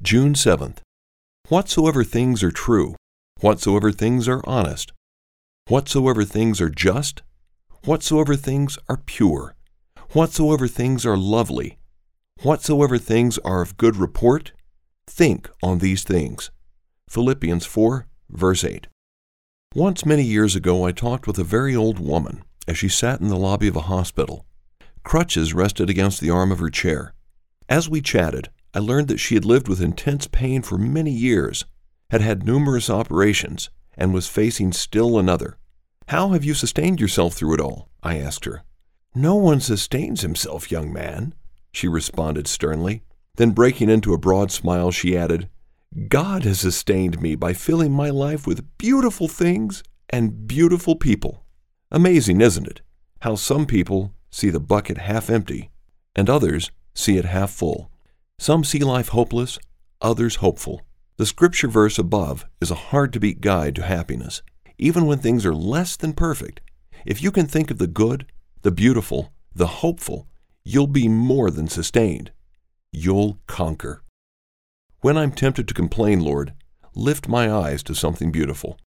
June 7th. Whatsoever things are true, whatsoever things are honest, whatsoever things are just, whatsoever things are pure, whatsoever things are lovely, whatsoever things are of good report, think on these things. Philippians 4, verse 8. Once many years ago I talked with a very old woman as she sat in the lobby of a hospital. Crutches rested against the arm of her chair. As we chatted, I learned that she had lived with intense pain for many years, had had numerous operations, and was facing still another. "How have you sustained yourself through it all?" I asked her. "No one sustains himself, young man," she responded sternly. Then breaking into a broad smile, she added, "God has sustained me by filling my life with beautiful things and beautiful people." Amazing, isn't it? How some people see the bucket half empty, and others see it half full. Some see life hopeless, others hopeful. The scripture verse above is a hard-to-beat guide to happiness. Even when things are less than perfect, if you can think of the good, the beautiful, the hopeful, you'll be more than sustained. You'll conquer. When I'm tempted to complain, Lord, lift my eyes to something beautiful.